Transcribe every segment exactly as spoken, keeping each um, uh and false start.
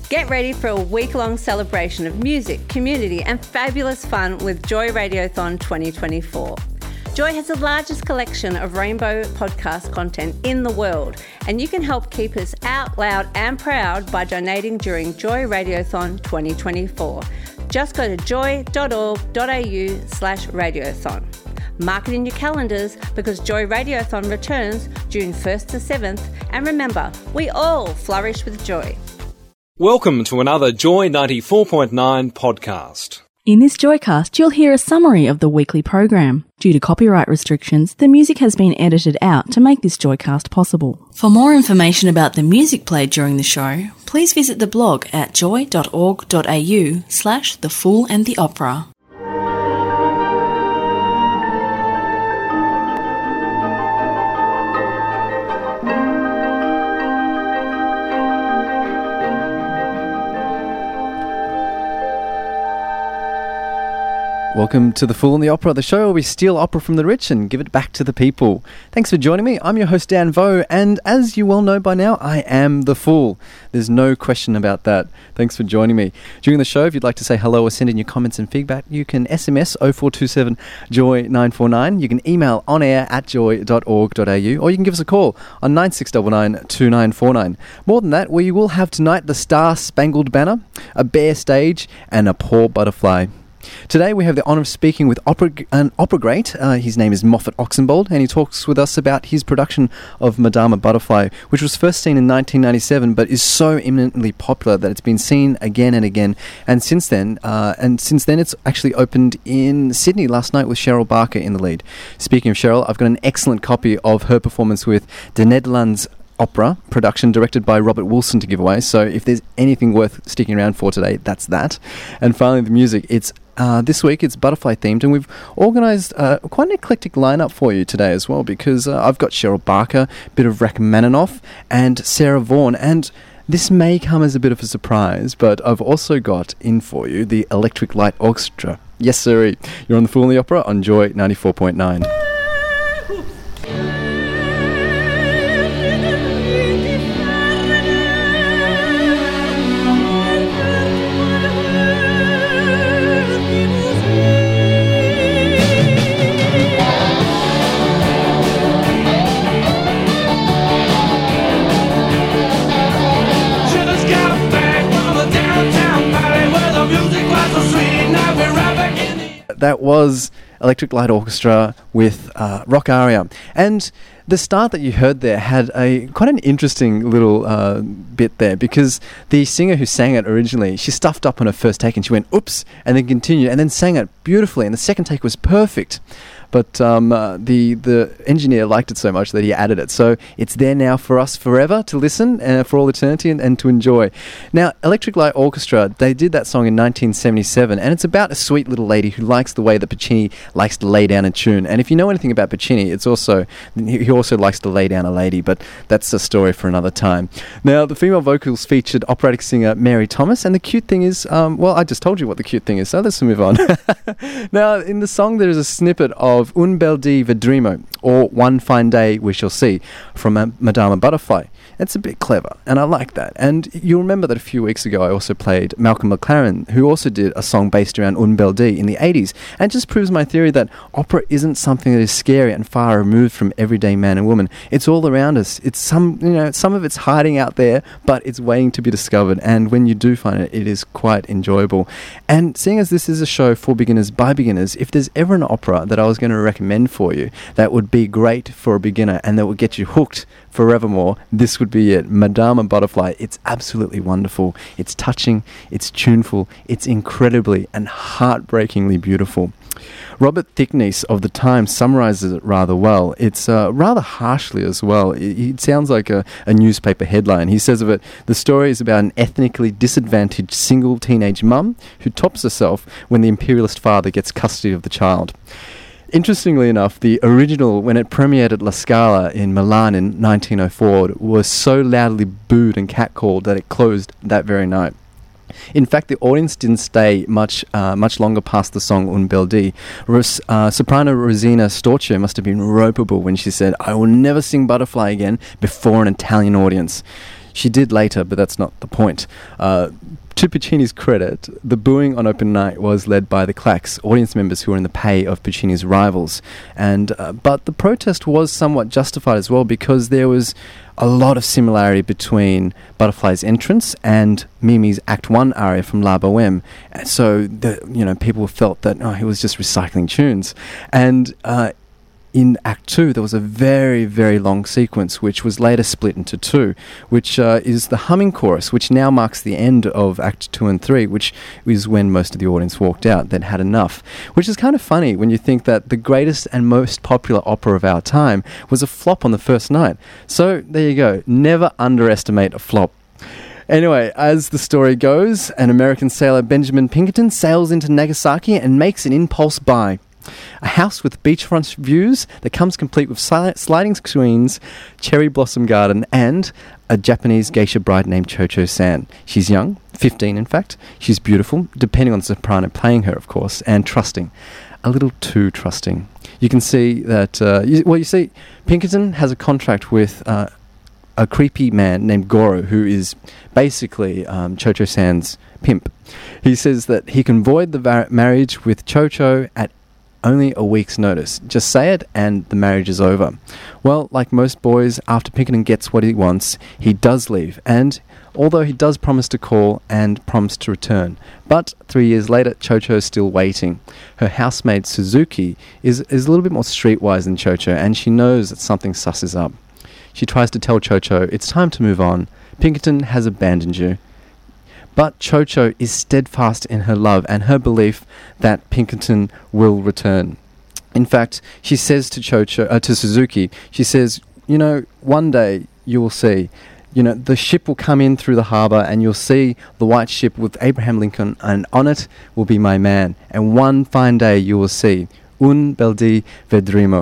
Get ready for a week-long celebration of music, community and fabulous fun with Joy Radiothon twenty twenty-four. Joy has the largest collection of rainbow podcast content in the world, and you can help keep us out loud and proud by donating during Joy Radiothon twenty twenty-four. Just go to joy.org.au slash radiothon. Mark it in your calendars because Joy Radiothon returns June first to seventh, and remember, we all flourish with joy. Welcome to another Joy ninety-four point nine podcast. In this Joycast, you'll hear a summary of the weekly program. Due to copyright restrictions, the music has been edited out to make this Joycast possible. For more information about the music played during the show, please visit the blog at joy.org.au slash The Fool and the Opera. Welcome to The Fool and the Opera, the show where we steal opera from the rich and give it back to the people. Thanks for joining me. I'm your host, Dan Vo, and as you well know by now, I am the Fool. There's no question about that. Thanks for joining me. During the show, if you'd like to say hello or send in your comments and feedback, you can S M S oh four two seven joy nine four nine. You can email onair at joy dot org dot a u, or you can give us a call on nine six nine nine two nine four nine. More than that, we will have tonight the Star-Spangled Banner, a bare stage, and a poor butterfly. Today we have the honour of speaking with opera, an opera great. Uh, his name is Moffat Oxenbould, and he talks with us about his production of Madama Butterfly, which was first seen in nineteen ninety-seven, but is so eminently popular that it's been seen again and again. And since then, uh, and since then, it's actually opened in Sydney last night with Cheryl Barker in the lead. Speaking of Cheryl, I've got an excellent copy of her performance with De Nederlands Opera production directed by Robert Wilson to give away, so if there's anything worth sticking around for today, that's that. And finally, the music. It's uh, this week it's butterfly themed, and we've organised uh, quite an eclectic lineup for you today as well, because uh, I've got Cheryl Barker, a bit of Rachmaninoff, and Sarah Vaughan, and this may come as a bit of a surprise, but I've also got in for you the Electric Light Orchestra. Yes, sir. You're on The Fool and the Opera on Joy ninety-four point nine. That was Electric Light Orchestra with uh, Rock Aria. And the start that you heard there had a quite an interesting little uh, bit there, because the singer who sang it originally, she stuffed up on her first take and she went, oops, and then continued, and then sang it beautifully, and the second take was perfect. But um, uh, the the engineer liked it so much that he added it. So it's there now for us forever to listen, uh, for all eternity, and, and to enjoy. Now, Electric Light Orchestra, they did that song in nineteen seventy-seven, and it's about a sweet little lady who likes the way that Puccini likes to lay down a tune. And if you know anything about Puccini, it's also he also likes to lay down a lady, but that's a story for another time. Now, the female vocals featured operatic singer Mary Thomas, and the cute thing is, um, well, I just told you what the cute thing is, so let's move on. Now, in the song, there is a snippet of Of Un Bel Dì Vedremo, or One Fine Day We Shall See, from uh, Madama Butterfly. It's a bit clever, and I like that. And you'll remember that a few weeks ago I also played Malcolm McLaren, who also did a song based around Un Bel Dì in the eighties. And it just proves my theory that opera isn't something that is scary and far removed from everyday man and woman. It's all around us. It's some, you know, some of it's hiding out there, but it's waiting to be discovered. And when you do find it, it is quite enjoyable. And seeing as this is a show for beginners by beginners, if there's ever an opera that I was going to recommend for you that would be great for a beginner and that would get you hooked forevermore, this would be it. Madama Butterfly. It's absolutely wonderful. It's touching, it's tuneful, it's incredibly and heartbreakingly beautiful. Robert Thicknesse of The Times summarizes it rather well. It's uh, rather harshly as well. It, it sounds like a, a newspaper headline. He says of it, the story is about an ethnically disadvantaged single teenage mum who tops herself when the imperialist father gets custody of the child. Interestingly enough, the original, when it premiered at La Scala in Milan in nineteen oh four, was so loudly booed and catcalled that it closed that very night. In fact, the audience didn't stay much uh, much longer past the song Un Bel Dì. Ros- uh, soprano Rosina Storchio must have been ropeable when she said, "I will never sing Butterfly again before an Italian audience." She did later, but that's not the point. Uh, to Puccini's credit, the booing on open night was led by the Clacks, audience members who were in the pay of Puccini's rivals. And uh, but the protest was somewhat justified as well, because there was a lot of similarity between Butterfly's entrance and Mimi's Act One aria from La Boheme. So the, you know, people felt that oh, he was just recycling tunes. And uh, in Act Two, there was a very, very long sequence, which was later split into two, which uh, is the humming chorus, which now marks the end of Act Two and Three, which is when most of the audience walked out, they'd had enough. Which is kind of funny when you think that the greatest and most popular opera of our time was a flop on the first night. So, there you go. Never underestimate a flop. Anyway, as the story goes, an American sailor, Benjamin Pinkerton, sails into Nagasaki and makes an impulse buy. A house with beachfront views that comes complete with sli- sliding screens, cherry blossom garden, and a Japanese geisha bride named Cho-Cho-san. She's young, fifteen in fact. She's beautiful, depending on the soprano playing her, of course, and trusting. A little too trusting. You can see that, uh, you, well, you see, Pinkerton has a contract with uh, a creepy man named Goro, who is basically um, Cho-Cho-san's pimp. He says that he can void the var- marriage with Cho-Cho at only a week's notice. Just say it and the marriage is over. Well, like most boys, after Pinkerton gets what he wants, he does leave, and although he does promise to call and promise to return. But three years later, Cho-Cho's still waiting. Her housemaid Suzuki is, is a little bit more streetwise than Cho-Cho, and she knows that something sus is up. She tries to tell Cho-Cho it's time to move on. Pinkerton has abandoned you. But Cho-Cho is steadfast in her love and her belief that Pinkerton will return. In fact, she says to Cho-Cho, uh, to Suzuki, she says, you know, one day you will see, you know, the ship will come in through the harbour and you'll see the white ship with Abraham Lincoln, and on it will be my man. And one fine day you will see, un bel di vedremo.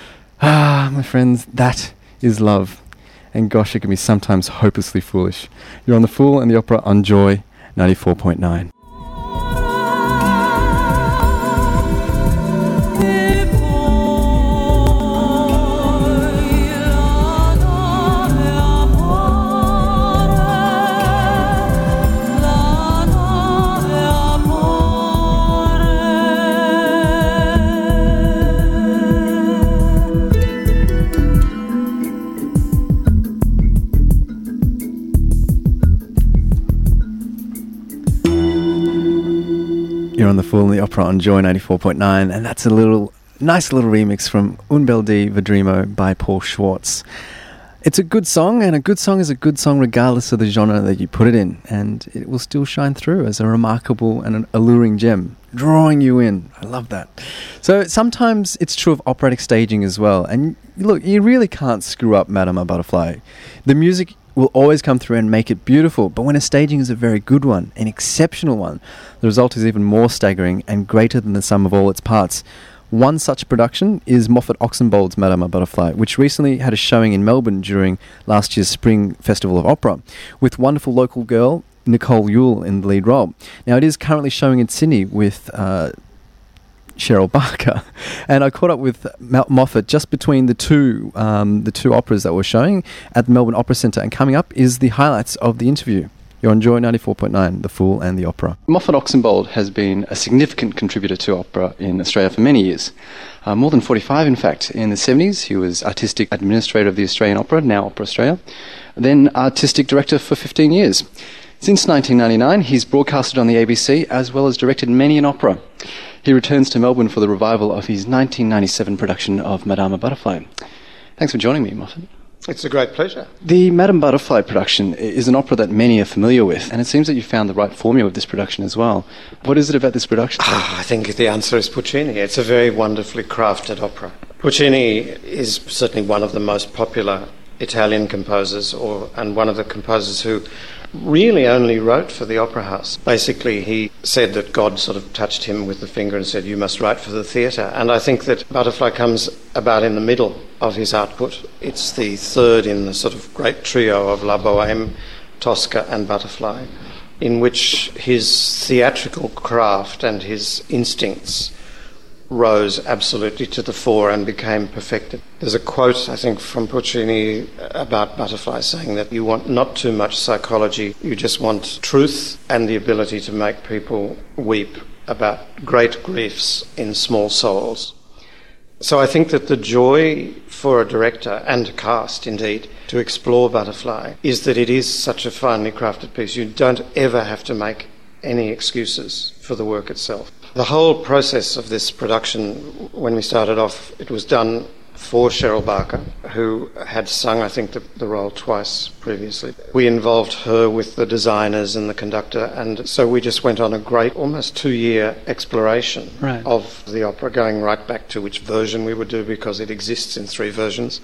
Ah, my friends, that is love. And gosh, it can be sometimes hopelessly foolish. You're on The Fool and the Opera on Joy ninety-four point nine. You're on The Fool and the Opera on Joy ninety-four point nine, and that's a little nice little remix from Un bel di vedremo by Paul Schwartz. It's a good song, and a good song is a good song regardless of the genre that you put it in, and it will still shine through as a remarkable and an alluring gem, drawing you in. I love that. So sometimes it's true of operatic staging as well, and look, you really can't screw up Madama Butterfly. The music will always come through and make it beautiful, but when a staging is a very good one, an exceptional one, the result is even more staggering and greater than the sum of all its parts. One such production is Moffat Oxenbold's Madama Butterfly, which recently had a showing in Melbourne during last year's Spring Festival of Opera, with wonderful local girl Nicole Yule in the lead role. Now, it is currently showing in Sydney with uh, Cheryl Barker, and I caught up with Moffat just between the two um, the two operas that were showing at the Melbourne Opera Centre, and coming up is the highlights of the interview. You're on Joy ninety-four point nine, The Fool and the Opera. Moffat Oxenbold has been a significant contributor to opera in Australia for many years. Uh, more than forty-five, in fact. In the seventies, he was Artistic Administrator of the Australian Opera, now Opera Australia, then Artistic Director for fifteen years. Since nineteen ninety-nine, he's broadcasted on the A B C, as well as directed many an opera. He returns to Melbourne for the revival of his nineteen ninety-seven production of Madama Butterfly. Thanks for joining me, Moffat. It's a great pleasure. The Madame Butterfly production is an opera that many are familiar with, and it seems that you found the right formula with this production as well. What is it about this production? Ah, I think the answer is Puccini. It's a very wonderfully crafted opera. Puccini is certainly one of the most popular Italian composers, or and one of the composers who really only wrote for the Opera House. Basically, he said that God sort of touched him with the finger and said, you must write for the theatre. And I think that Butterfly comes about in the middle of his output. It's the third in the sort of great trio of La Boheme, Tosca and Butterfly, in which his theatrical craft and his instincts rose absolutely to the fore and became perfected. There's a quote, I think, from Puccini about Butterfly saying that you want not too much psychology, you just want truth and the ability to make people weep about great griefs in small souls. So I think that the joy for a director and a cast, indeed, to explore Butterfly is that it is such a finely crafted piece. You don't ever have to make any excuses for the work itself. The whole process of this production, when we started off, it was done for Cheryl Barker, who had sung, I think, the, the role twice previously. We involved her with the designers and the conductor, and so we just went on a great, almost two-year exploration right. of the opera, going right back to which version we would do, because it exists in three versions.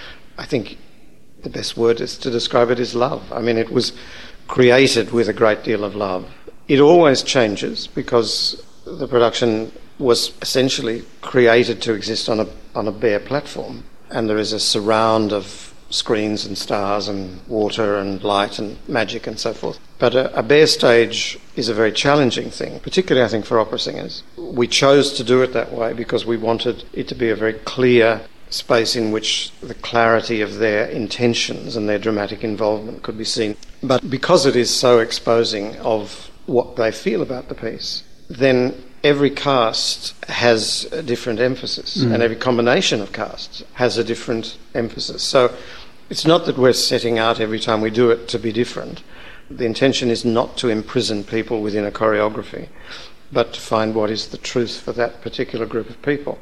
I think the best word is to describe it is love. I mean, it was created with a great deal of love. It always changes because the production was essentially created to exist on a on a bare platform, and there is a surround of screens and stars and water and light and magic and so forth. But a, a bare stage is a very challenging thing, particularly I think for opera singers. We chose to do it that way because we wanted it to be a very clear space in which the clarity of their intentions and their dramatic involvement could be seen. But because it is so exposing of what they feel about the piece, then every cast has a different emphasis, mm. and every combination of casts has a different emphasis. So it's not that we're setting out every time we do it to be different. The intention is not to imprison people within a choreography, but to find what is the truth for that particular group of people.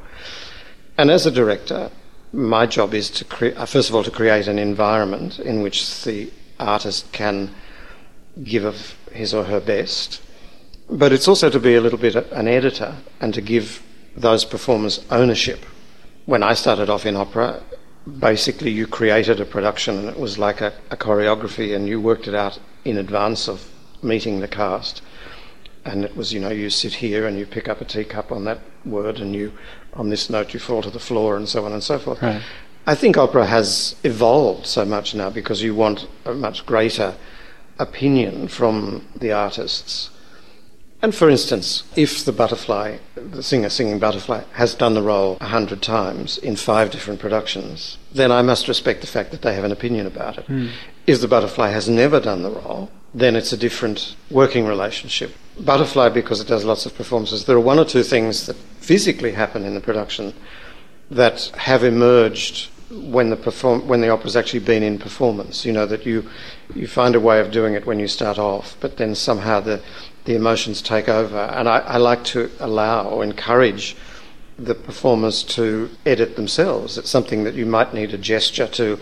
And as a director, my job is to cre- first of all to create an environment in which the artist can give of his or her best, but it's also to be a little bit an editor and to give those performers ownership. When I started off in opera, basically you created a production and it was like a, a choreography, and you worked it out in advance of meeting the cast. And it was, you know, you sit here and you pick up a teacup on that word, and you, on this note, you fall to the floor, and so on and so forth. Right. I think opera has evolved so much now because you want a much greater opinion from the artists. And for instance, if the butterfly, the singer singing Butterfly, has done the role a hundred times in five different productions, then I must respect the fact that they have an opinion about it. Mm. If the butterfly has never done the role, then it's a different working relationship. Butterfly, because it does lots of performances, there are one or two things that physically happen in the production that have emerged when the perform when the opera's actually been in performance. You know, that you you find a way of doing it when you start off, but then somehow the the emotions take over. And I, I like to allow or encourage the performers to edit themselves. It's something that you might need a gesture to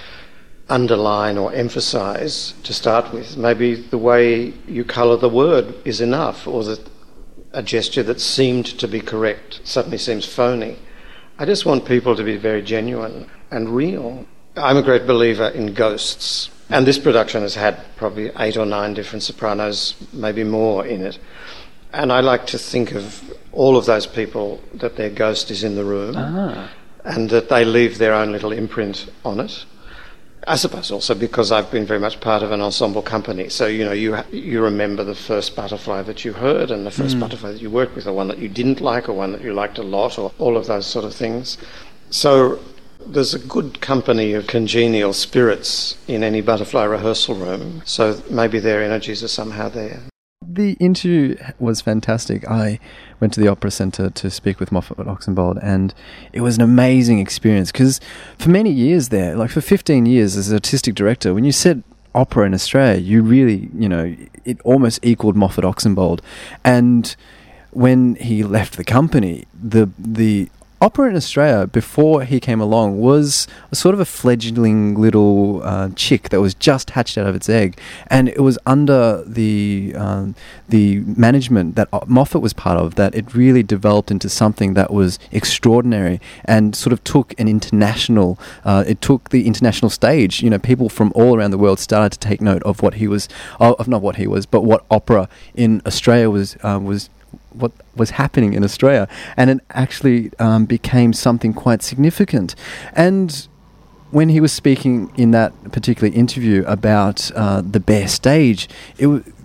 underline or emphasize to start with. Maybe the way you colour the word is enough, or that a gesture that seemed to be correct suddenly seems phony. I just want people to be very genuine and real. I'm a great believer in ghosts, and this production has had probably eight or nine different sopranos, maybe more in it. And I like to think of all of those people that their ghost is in the room, ah. and that they leave their own little imprint on it. I suppose also because I've been very much part of an ensemble company, so you know you ha- you remember the first butterfly that you heard and the first mm. butterfly that you worked with, or one that you didn't like, or one that you liked a lot, or all of those sort of things. So there's a good company of congenial spirits in any butterfly rehearsal room, so maybe their energies are somehow there. The interview was fantastic. I went to the Opera Centre to speak with Moffat Oxenbould, and it was an amazing experience because for many years there, like for fifteen years as an artistic director, when you said opera in Australia, you really, you know, it almost equaled Moffat Oxenbould. And when he left the company, the the opera in Australia, before he came along, was a sort of a fledgling little uh, chick that was just hatched out of its egg, and it was under the um, the management that Moffat was part of that it really developed into something that was extraordinary and sort of took an international. Uh, it took the international stage. You know, people from all around the world started to take note of what he was, of not what he was, but what opera in Australia was uh, was. what was happening in Australia, and it actually um, became something quite significant. And when he was speaking in that particular interview about uh, the bare stage, it w-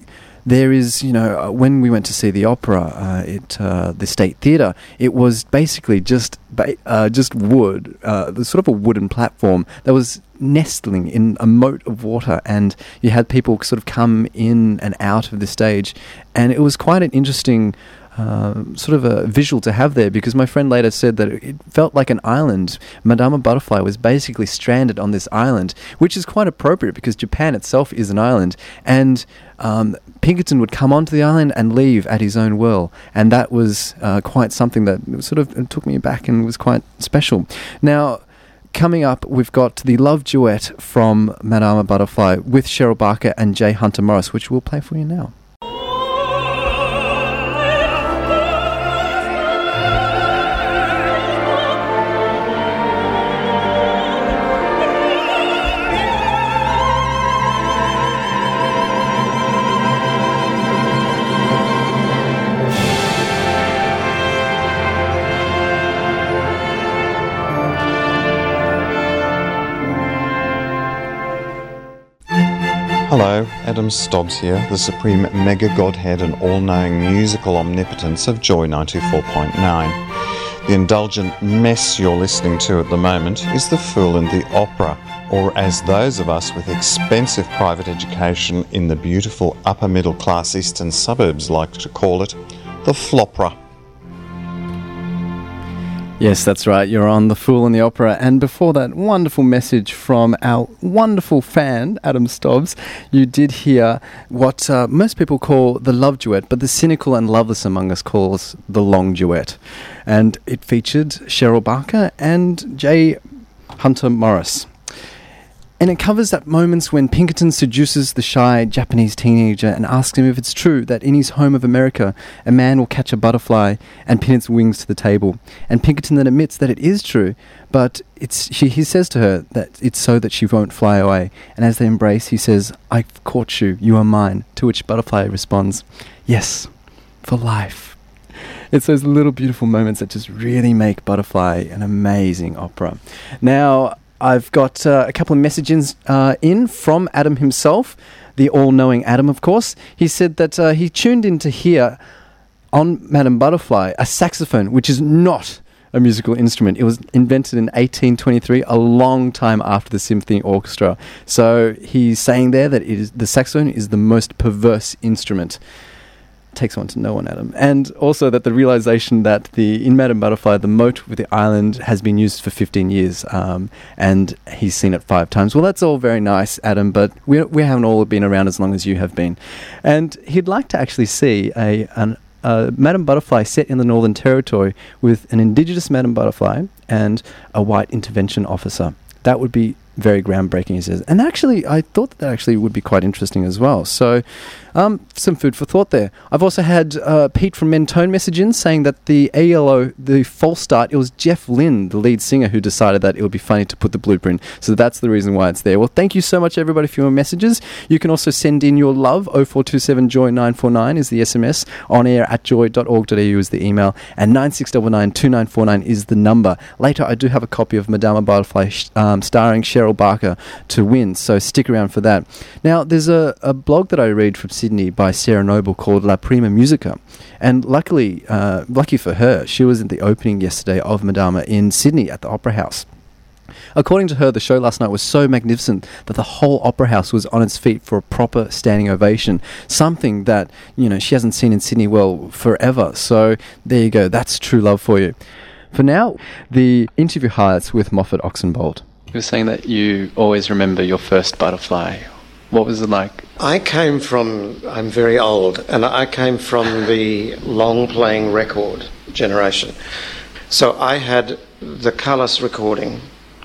there is, you know, uh, when we went to see the opera uh, at uh, the State Theatre, it was basically just ba- uh, just wood, uh, the sort of a wooden platform that was nestling in a moat of water, and you had people sort of come in and out of the stage, and it was quite an interesting Uh, sort of a visual to have there, because my friend later said that it felt like an island. Madama Butterfly was basically stranded on this island, which is quite appropriate because Japan itself is an island, and um, Pinkerton would come onto the island and leave at his own will, and that was uh, quite something that sort of took me back and was quite special. Now, coming up, we've got the love duet from Madama Butterfly with Cheryl Barker and J. Hunter Morris, which we'll play for you now. Hello, Adam Stobbs here, the supreme mega godhead and all-knowing musical omnipotence of Joy ninety-four point nine. The indulgent mess you're listening to at the moment is The Fool in the Opera, or as those of us with expensive private education in the beautiful upper middle class eastern suburbs like to call it, the Flopera. Yes, that's right. You're on The Fool in the Opera. And before that wonderful message from our wonderful fan, Adam Stobbs, you did hear what uh, most people call the love duet, but the cynical and loveless among us calls the long duet. And it featured Cheryl Barker and J. Hunter Morris. And it covers that moments when Pinkerton seduces the shy Japanese teenager and asks him if it's true that in his home of America, a man will catch a butterfly and pin its wings to the table. And Pinkerton then admits that it is true, but it's she, he says to her that it's so that she won't fly away. And as they embrace, he says, "I've caught you, you are mine," to which Butterfly responds, "Yes, for life." It's those little beautiful moments that just really make Butterfly an amazing opera. Now, I've got uh, a couple of messages uh, in from Adam himself, the all-knowing Adam, of course. He said that uh, he tuned in to hear on Madame Butterfly a saxophone, which is not a musical instrument. It was invented in eighteen twenty-three, a long time after the symphony orchestra. So he's saying there that it is, the saxophone is the most perverse instrument. Takes one to know one, Adam. And also that the realization that the in Madame Butterfly, the moat with the island has been used for fifteen years, um, and he's seen it five times. Well, that's all very nice, Adam, but we we haven't all been around as long as you have been. And he'd like to actually see a an uh, Madame Butterfly set in the Northern Territory with an Indigenous Madame Butterfly and a white intervention officer. That would be very groundbreaking, he says. And actually, I thought that, that actually would be quite interesting as well. So, um, some food for thought there. I've also had uh, Pete from Mentone message in saying that the A L O, the false start, it was Jeff Lynne, the lead singer, who decided that it would be funny to put the blueprint. So that's the reason why it's there. Well, thank you so much, everybody, for your messages. You can also send in your love. oh four two seven joy nine four nine is the S M S. On air at joy dot org dot a u is the email. And nine six nine nine two nine four nine is the number. Later, I do have a copy of Madama Butterfly um, starring Cheryl Barker to win, so stick around for that. Now, there's a, a blog that I read from Sydney by Sarah Noble called La Prima Musica, and luckily, uh, lucky for her, she was at the opening yesterday of Madama in Sydney at the Opera House. According to her, the show last night was so magnificent that the whole Opera House was on its feet for a proper standing ovation, something that, you know, she hasn't seen in Sydney, well, forever. So there you go, that's true love for you. For now, the interview highlights with Moffat Oxenbould. You were saying that you always remember your first butterfly. What was it like? I came from, I'm very old, and I came from the long-playing record generation. So I had the Callas recording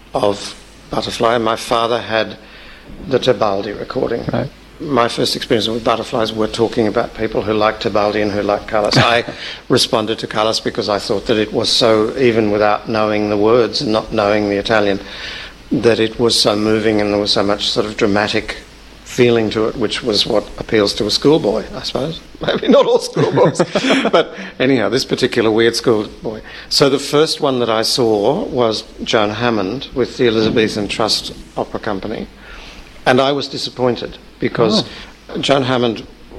of Butterfly, and my father had the Tebaldi recording. Right. My first experience with butterflies were talking about people who liked Tebaldi and who liked Callas. I responded to Callas because I thought that it was so, even without knowing the words and not knowing the Italian, that it was so moving and there was so much sort of dramatic feeling to it, which was what appeals to a schoolboy, I suppose. Maybe not all schoolboys. But anyhow, this particular weird schoolboy. So the first one that I saw was Joan Hammond with the Elizabethan Trust Opera Company. And I was disappointed because oh. Joan Hammond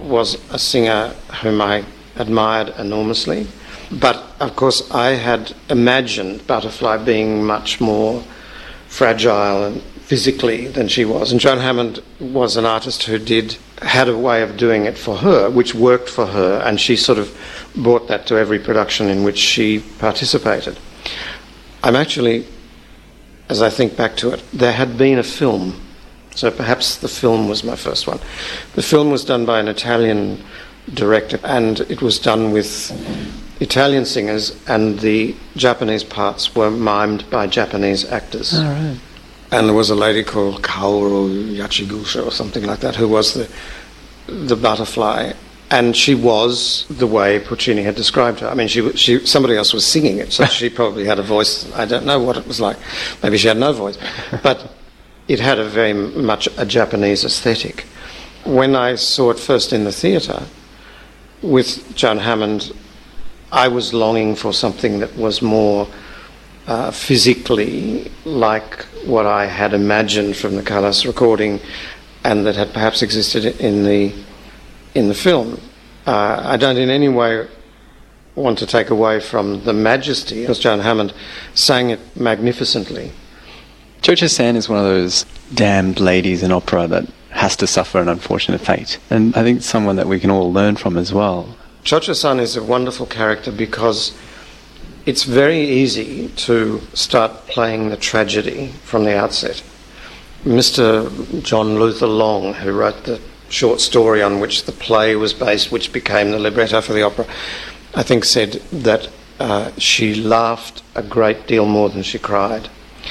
was a singer whom I admired enormously. But, of course, I had imagined Butterfly being much more fragile and physically than she was. And Joan Hammond was an artist who did had a way of doing it for her, which worked for her, and she sort of brought that to every production in which she participated. I'm actually, as I think back to it, there had been a film, so perhaps the film was my first one. The film was done by an Italian director, and it was done with Italian singers, and the Japanese parts were mimed by Japanese actors. All right. And there was a lady called Kaoru Yachigusha or something like that who was the the butterfly, and she was the way Puccini had described her. I mean, she she somebody else was singing it, so she probably had a voice. I don't know what it was like. Maybe she had no voice, but it had a very much a Japanese aesthetic. When I saw it first in the theatre with Joan Hammond, I was longing for something that was more uh, physically like what I had imagined from the Callas recording, and that had perhaps existed in the in the film. Uh, I don't in any way want to take away from the majesty, because Joan Hammond sang it magnificently. Cho-Cho-San is one of those damned ladies in opera that has to suffer an unfortunate fate, and I think someone that we can all learn from as well. Cho-Cho-San is a wonderful character because it's very easy to start playing the tragedy from the outset. Mister John Luther Long, who wrote the short story on which the play was based, which became the libretto for the opera, I think said that uh, she laughed a great deal more than she cried.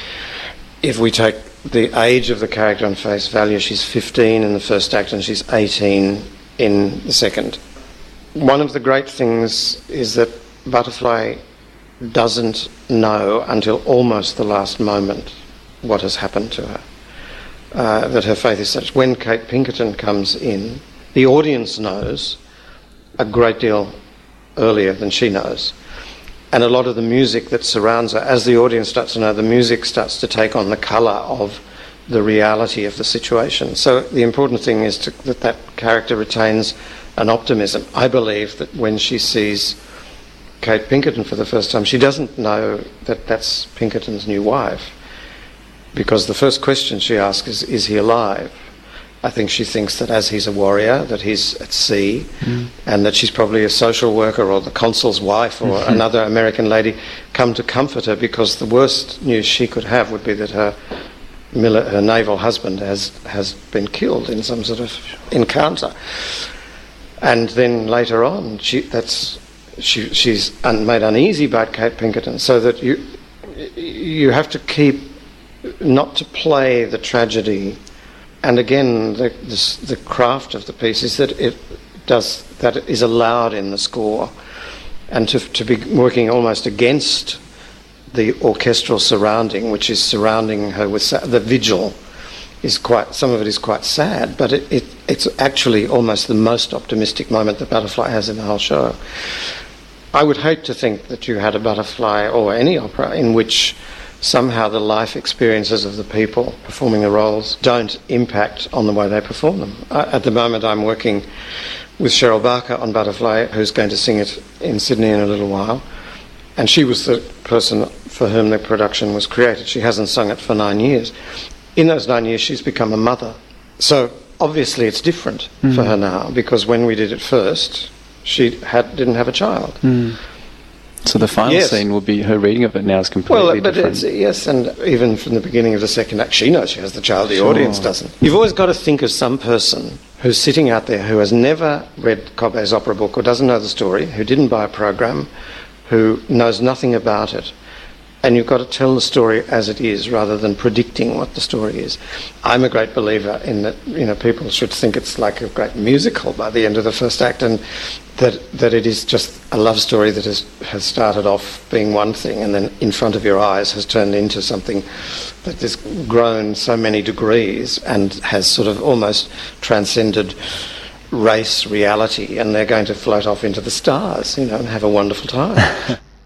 If we take the age of the character on face value, she's fifteen in the first act and she's eighteen in the second. One of the great things is that Butterfly doesn't know until almost the last moment what has happened to her. Uh, that her faith is such. When Kate Pinkerton comes in, the audience knows a great deal earlier than she knows. And a lot of the music that surrounds her, as the audience starts to know, the music starts to take on the colour of the reality of the situation. So the important thing is to, that that character retains an optimism. I believe that when she sees Kate Pinkerton for the first time, she doesn't know that that's Pinkerton's new wife, because the first question she asks is, is he alive? I think she thinks that as he's a warrior, that he's at sea, mm. and that she's probably a social worker or the consul's wife or mm-hmm. another American lady come to comfort her, because the worst news she could have would be that her, mili- her naval husband has, has been killed in some sort of encounter. And then later on, she, that's... She, she's un, made uneasy about Kate Pinkerton, so that you you have to keep not to play the tragedy. And again, the, the, the craft of the piece is that it does that is allowed in the score, and to to be working almost against the orchestral surrounding, which is surrounding her with sa- the vigil. Is quite some of it is quite sad, but it, it it's actually almost the most optimistic moment that Butterfly has in the whole show. I would hate to think that you had a Butterfly or any opera in which somehow the life experiences of the people performing the roles don't impact on the way they perform them. Uh, at the moment I'm working with Cheryl Barker on Butterfly, who's going to sing it in Sydney in a little while, and she was the person for whom the production was created. She hasn't sung it for nine years. In those nine years she's become a mother. So obviously it's different mm. for her now, because when we did it first, she had didn't have a child. Mm. So the final yes. scene will be her reading of it now is completely well, but different. It's, yes, and even from the beginning of the second act, she knows she has the child, the sure. audience doesn't. You've always got to think of some person who's sitting out there who has never read Cobbe's opera book or doesn't know the story, who didn't buy a program, who knows nothing about it. And you've got to tell the story as it is rather than predicting what the story is. I'm a great believer in that, you know, people should think it's like a great musical by the end of the first act, and that that it is just a love story that has, has started off being one thing and then in front of your eyes has turned into something that has grown so many degrees and has sort of almost transcended race reality, and they're going to float off into the stars, you know, and have a wonderful time.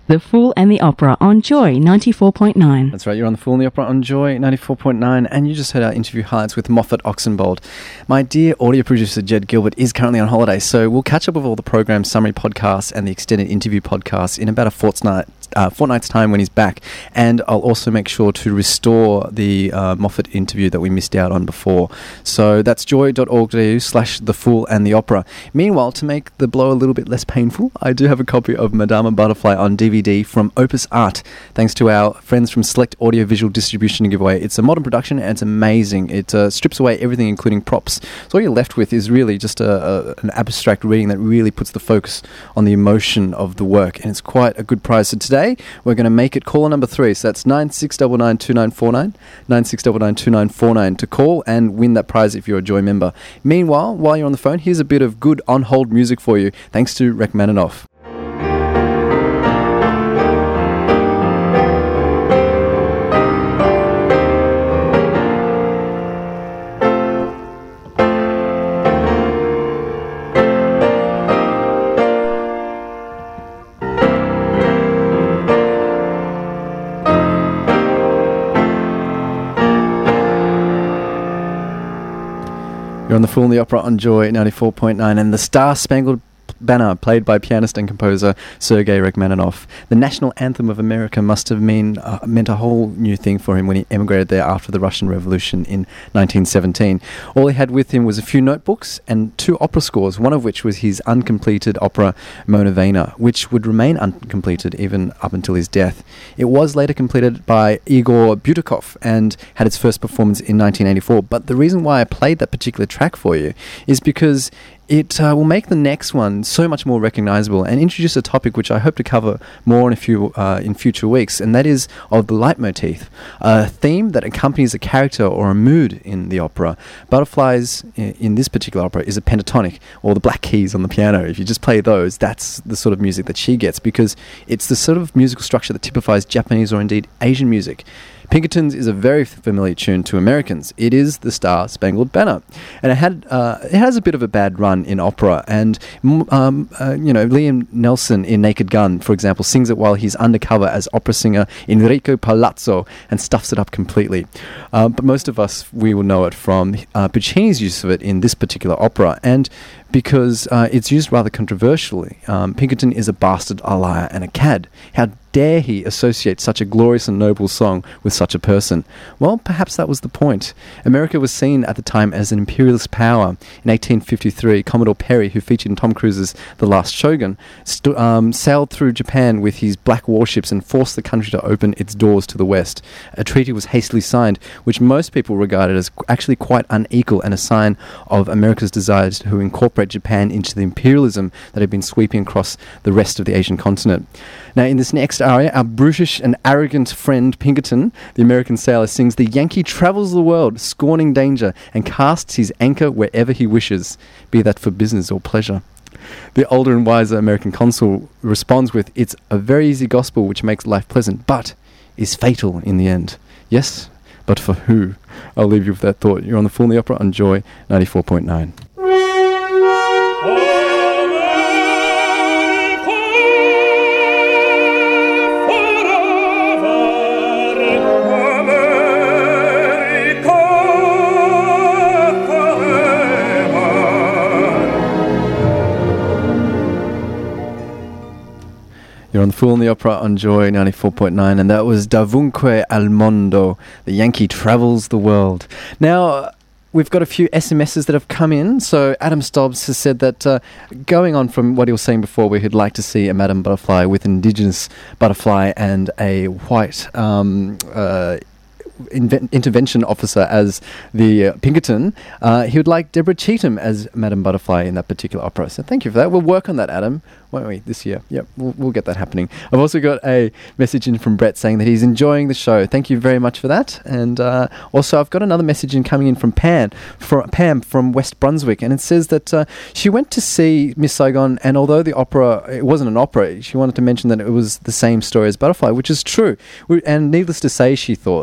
The Fool and the Opera on Joy ninety-four point nine. That's right, you're on The Fool and the Opera on Joy ninety-four point nine, and you just heard our interview highlights with Moffat Oxenbould. My dear audio producer Jed Gilbert is currently on holiday, so we'll catch up with all the program summary podcasts and the extended interview podcasts in about a fortnight. Uh, fortnight's time when he's back, and I'll also make sure to restore the uh, Moffat interview that we missed out on before. So that's joy.org.au slash the Fool and the Opera. Meanwhile, to make the blow a little bit less painful, I do have a copy of Madama Butterfly on D V D from Opus Art, thanks to our friends from Select Audio Visual Distribution giveaway. It's a modern production and it's amazing. It uh, strips away everything, including props. So all you're left with is really just a, a, an abstract reading that really puts the focus on the emotion of the work, and it's quite a good prize. So today we're going to make it caller number three. So that's nine six nine nine two nine four nine, nine six nine nine two nine four nine to call and win that prize if you're a Joy member. Meanwhile, while you're on the phone, here's a bit of good on-hold music for you, thanks to Rachmaninoff. You're on The Fool and the Opera on Joy ninety-four point nine, and the Star-Spangled Banner, played by pianist and composer Sergei Rachmaninoff. The national anthem of America must have mean, uh, meant a whole new thing for him when he emigrated there after the Russian Revolution in nineteen seventeen. All he had with him was a few notebooks and two opera scores, one of which was his uncompleted opera Mona Vena, which would remain uncompleted even up until his death. It was later completed by Igor Butakov and had its first performance in nineteen eighty-four, but the reason why I played that particular track for you is because it uh, will make the next one so much more recognizable and introduce a topic which I hope to cover more in a few uh, in future weeks, and that is of the leitmotif, a theme that accompanies a character or a mood in the opera. Butterflies in, in this particular opera is a pentatonic, or the black keys on the piano. If you just play those, that's the sort of music that she gets, because it's the sort of musical structure that typifies Japanese or indeed Asian music. Pinkerton's is a very familiar tune to Americans. It is the Star-Spangled Banner, and it had uh, it has a bit of a bad run in opera. And um, uh, you know, Liam Nelson in Naked Gun, for example, sings it while he's undercover as opera singer Enrico Palazzo and stuffs it up completely. Uh, but most of us, we will know it from uh, Puccini's use of it in this particular opera, and because uh, it's used rather controversially. Um, Pinkerton is a bastard, a liar, and a cad. How dare he associate such a glorious and noble song with such a person? Well, perhaps that was the point. America was seen at the time as an imperialist power. In eighteen fifty-three, Commodore Perry, who featured in Tom Cruise's The Last Shogun, st- um, sailed through Japan with his black warships and forced the country to open its doors to the West. A treaty was hastily signed, which most people regarded as actually quite unequal and a sign of America's desire to incorporate Japan into the imperialism that had been sweeping across the rest of the Asian continent. Now, in this next aria, our brutish and arrogant friend Pinkerton, the American sailor, sings "The Yankee travels the world, scorning danger, and casts his anchor wherever he wishes, be that for business or pleasure." The older and wiser American consul responds with, "It's a very easy gospel which makes life pleasant, but is fatal in the end." Yes, but for who? I'll leave you with that thought. You're on The Fool and the Opera on Joy ninety-four point nine. You're on The Fool and the Opera on Joy ninety-four point nine, and that was Dovunque al Mondo, the Yankee travels the world. Now, we've got a few S M Ses that have come in. So Adam Stobbs has said that, uh, going on from what he was saying before, where he'd like to see a Madame Butterfly with an indigenous butterfly and a white um, uh, Inve- intervention officer as the uh, Pinkerton, uh, he would like Deborah Cheetham as Madame Butterfly in that particular opera. So thank you for that. We'll work on that, Adam, won't we, this year? Yep, we'll, we'll get that happening. I've also got a message in from Brett saying that he's enjoying the show. Thank you very much for that. And uh, also I've got another message in coming in from Pam, for, Pam from West Brunswick, and it says that uh, she went to see Miss Saigon, and although the opera, it wasn't an opera, she wanted to mention that it was the same story as Butterfly, which is true. We, and needless to say, she thought that it was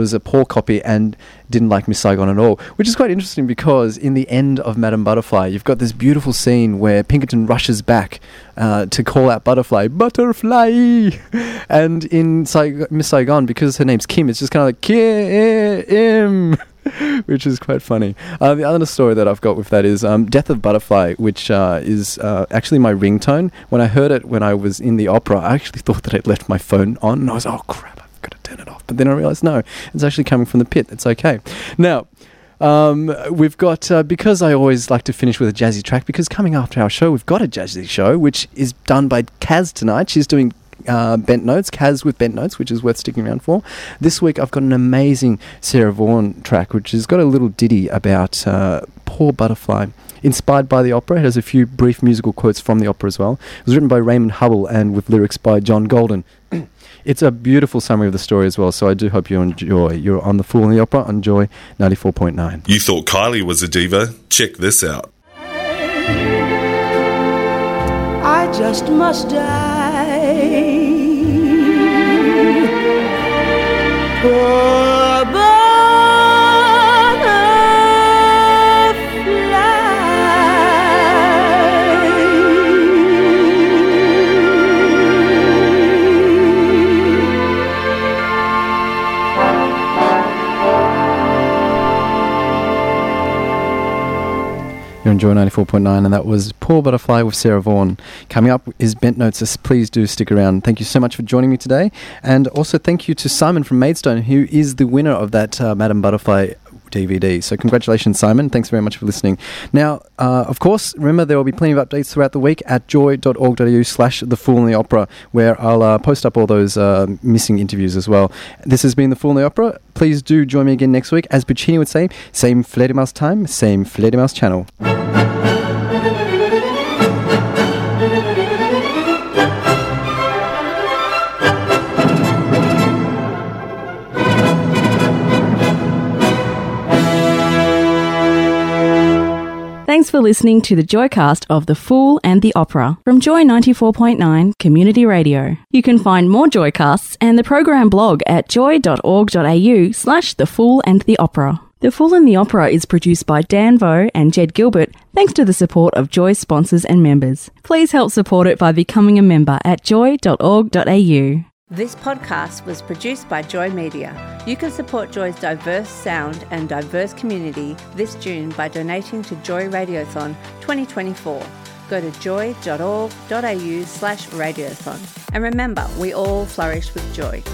was a poor copy and didn't like Miss Saigon at all, which is quite interesting because in the end of Madame Butterfly, you've got this beautiful scene where Pinkerton rushes back uh, to call out Butterfly, Butterfly! And in Sai- Miss Saigon, because her name's Kim, it's just kind of like, Kim! Which is quite funny. Uh, the other story that I've got with that is um, Death of Butterfly, which uh, is uh, actually my ringtone. When I heard it when I was in the opera, I actually thought that I'd left my phone on, and I was, oh crap, I've got to turn it off. But then I realised, no, it's actually coming from the pit. It's okay. Now, um, we've got, uh, because I always like to finish with a jazzy track, because coming after our show, we've got a jazzy show, which is done by Kaz tonight. She's doing Uh, Bent Notes, Kaz with Bent Notes, which is worth sticking around for. This week I've got an amazing Sarah Vaughan track, which has got a little ditty about uh, Poor Butterfly, inspired by the opera. It has a few brief musical quotes from the opera as well. It was written by Raymond Hubble and with lyrics by John Golden. It's a beautiful summary of the story as well, so I do hope you enjoy. You're on The Fool in the Opera on Joy ninety-four point nine. You thought Kylie was a diva? Check this out. I just must die. Poor You're on Joy ninety-four point nine, and that was Poor Butterfly with Sarah Vaughan. Coming up is Bent Notes, so please do stick around. Thank you so much for joining me today. And also thank you to Simon from Maidstone, who is the winner of that uh, Madame Butterfly D V D. So congratulations, Simon. Thanks very much for listening. Now, uh, of course, remember there will be plenty of updates throughout the week at joy.org.au slash The Fool in the Opera, where I'll uh, post up all those uh, missing interviews as well. This has been The Fool in the Opera. Please do join me again next week. As Puccini would say, same Fledermaus time, same Fledermaus channel. Thanks for listening to the Joycast of The Fool and the Opera from Joy ninety-four point nine Community Radio. You can find more Joycasts and the program blog at joy.org.au slash The Fool and the Opera. The Fool and the Opera is produced by Dan Vo and Jed Gilbert, thanks to the support of Joy's sponsors and members. Please help support it by becoming a member at joy.org.au. This podcast was produced by Joy Media. You can support Joy's diverse sound and diverse community this June by donating to Joy Radiothon twenty twenty-four. Go to joy.org.au slash radiothon. And remember, we all flourish with joy.